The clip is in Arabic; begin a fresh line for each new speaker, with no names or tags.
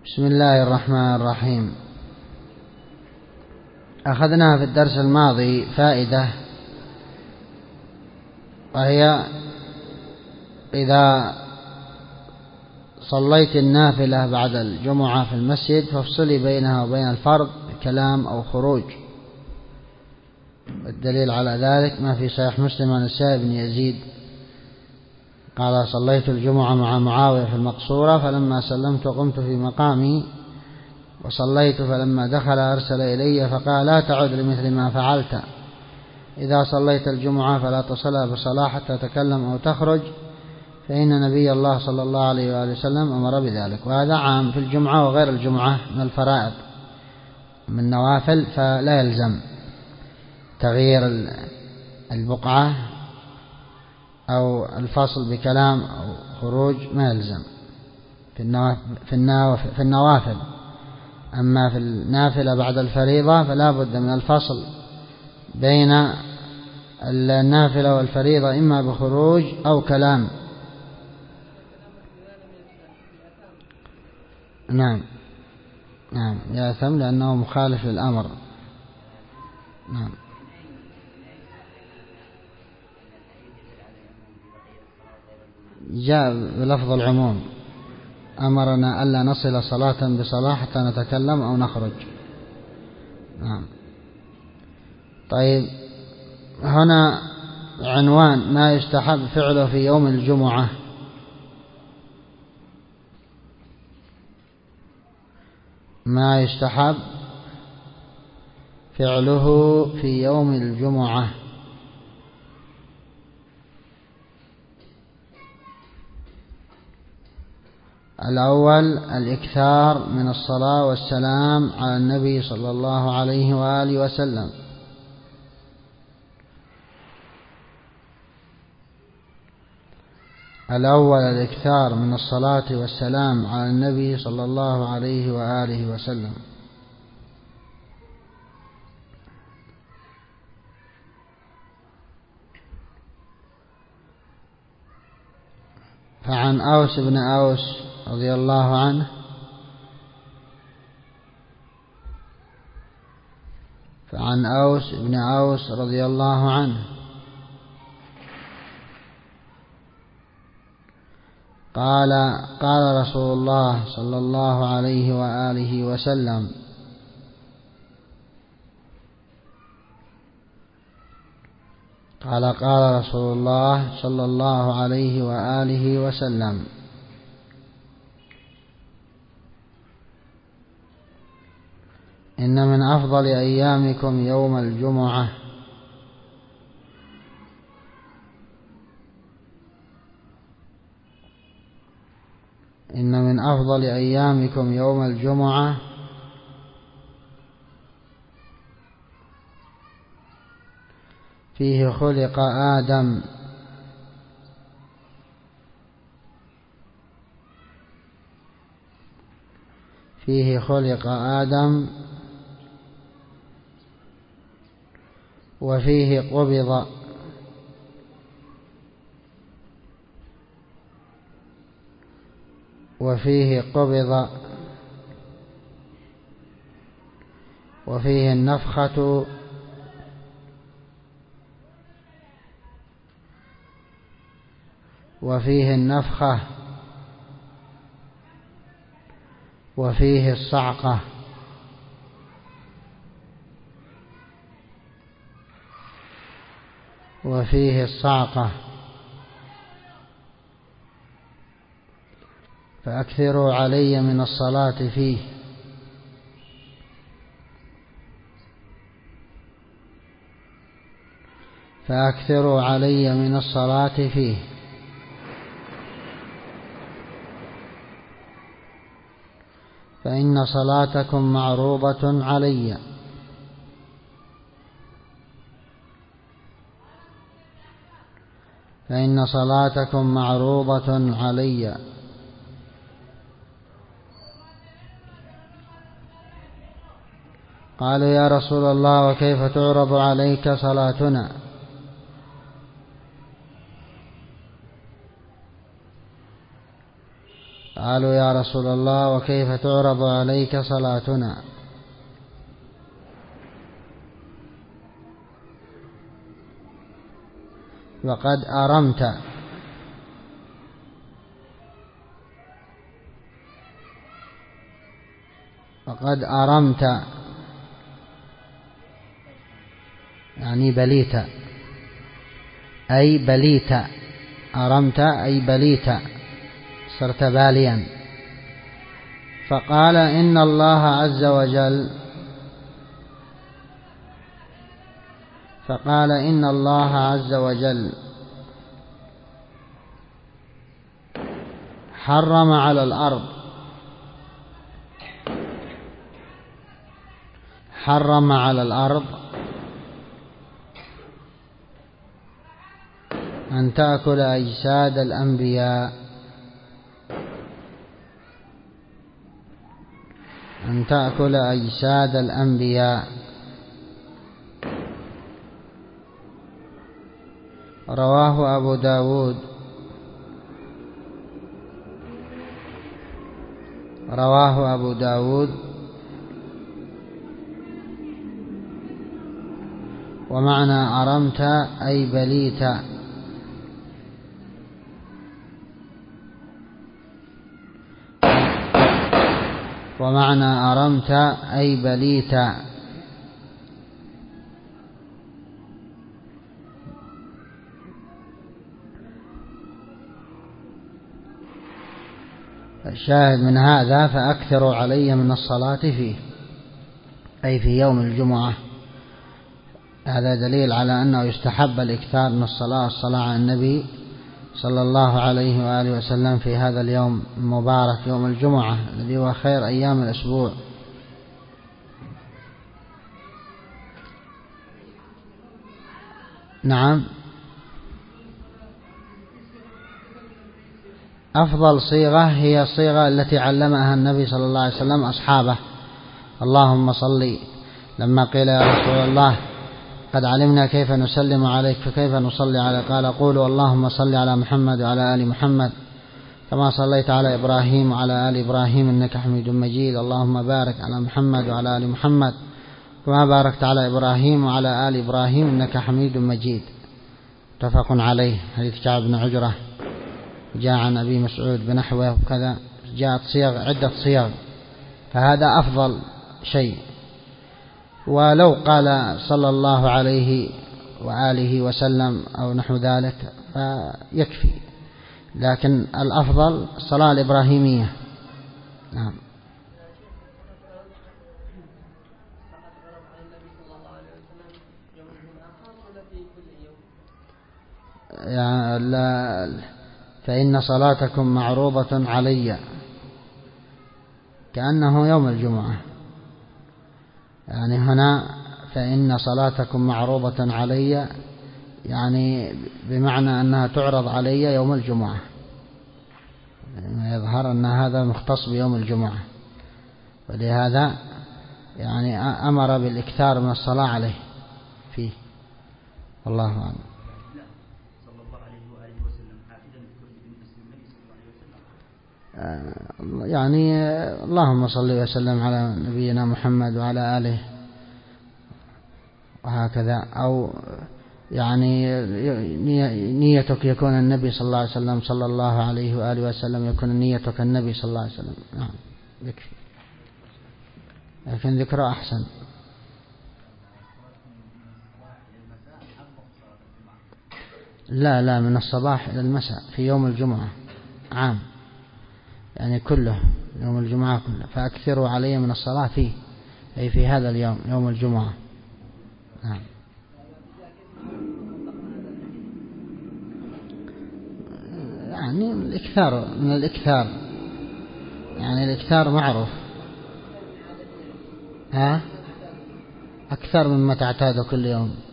بسم الله الرحمن الرحيم. أخذنا في الدرس الماضي فائدة، وهي إذا صليت النافلة بعد الجمعة في المسجد فافصلي بينها وبين الفرض بكلام أو خروج. والدليل على ذلك ما في صحيح مسلم عن السائب بن يزيد قال: صليت الجمعة مع معاوية في المقصورة، فلما سلمت قمت في مقامي وصليت، فلما دخل أرسل إلي فقال: لا تعد لمثل ما فعلت، إذا صليت الجمعة فلا تصلها بصلاة حتى تتكلم أو تخرج، فإن نبي الله صلى الله عليه وآله وسلم أمر بذلك. وهذا عام في الجمعة وغير الجمعة من الفرائض من نوافل، فلا يلزم تغيير البقعة أو الفصل بكلام أو خروج، ما يلزم في النوافل. أما في النافلة بعد الفريضة فلا بد من الفصل بين النافلة والفريضة إما بخروج أو كلام. نعم يأثم لأنه مخالف للأمر. نعم. جاء بلفظ العموم: أمرنا ألا نصل صلاة بصلاة حتى نتكلم أو نخرج. نعم. طيب، هنا عنوان: ما يستحب فعله في يوم الجمعة. ما يستحب فعله في يوم الجمعة. الأول: الإكثار من الصلاة والسلام على النبي صلى الله عليه وآله وسلم. الأول: الإكثار من الصلاة والسلام على النبي صلى الله عليه وآله وسلم. فعن أوس بن أوس رضي الله عنه رضي الله عنه قال رسول الله صلى الله عليه وآله وسلم: قال رسول الله صلى الله عليه وآله وسلم: إن من أفضل أيامكم يوم الجمعة. إن من أفضل أيامكم يوم الجمعة، فيه خلق آدم وفيه قبض وفيه النفخة وفيه الصعقة. فأكثروا علي من الصلاة فيه. فإن صلاتكم معروضة علي. قالوا: يا رسول الله، وكيف تعرض عليك صلاتنا؟ قالوا يا رسول الله وكيف تعرض عليك صلاتنا؟ وقد أرمت. وقد أرمت يعني بليت، أي بليت. أرمت أي بليت، صرت باليا. فقال إن الله عز وجل فقال إن الله عز وجل حرم على الأرض، حرم على الأرض أن تأكل أجساد الأنبياء، أن تأكل أجساد الأنبياء. رواه أبو داود، رواه أبو داود. ومعنى أرمت أي بليت. ومعنى أرمت أي بليت. الشاهد من هذا فأكثروا علي من الصلاة فيه، أي في يوم الجمعة. هذا دليل على أنه يستحب الإكثار من الصلاة على النبي صلى الله عليه وآله وسلم في هذا اليوم المبارك، يوم الجمعة الذي هو خير أيام الأسبوع. نعم، أفضل صيغة هي الصيغة التي علمها النبي صلى الله عليه وسلم أصحابه. اللهم صل، لما قيل يا رسول الله قد علمنا كيف نسلم عليك فكيف نصلي عليك، قال قولوا اللهم صل على محمد وعلى آل محمد كما صليت على إبراهيم وعلى آل إبراهيم إنك حميد مجيد، اللهم بارك على محمد وعلى آل محمد كما باركت على إبراهيم وعلى آل إبراهيم إنك حميد مجيد. متفق عليه. حديث كعب بن عجرة جاء عن أبي مسعود بنحوه وكذا، جاءت صيغ عدة صيغ، فهذا أفضل شيء. ولو قال صلى الله عليه وآله وسلم أو نحو ذلك فيكفي، لكن الأفضل الصلاة الإبراهيمية. نعم. يعني لا، فإن صلاتكم معروضة علي، كأنه يوم الجمعة. يعني هنا فإن صلاتكم معروضة علي، يعني بمعنى أنها تعرض علي يوم الجمعة، يظهر أن هذا مختص بيوم الجمعة، ولهذا يعني أمر بالإكثار من الصلاة عليه فيه. والله أعلم. يعني اللهم صل وسلم على نبينا محمد وعلى آله وهكذا، أو يعني نيتك يكون النبي صلى الله عليه وسلم صلى الله عليه وآله وسلم، يكون نيتك النبي صلى الله عليه وسلم. نعم يكفي، لكن ذكره أحسن. لا، من الصباح إلى المساء في يوم الجمعة عام، يعني كله يوم الجمعة كله. فأكثروا علي من الصلاة فيه، أي في هذا اليوم يوم الجمعة. نعم. يعني الإكثار من الإكثار، يعني الإكثار معروف. أكثر مما تعتاد كل يوم.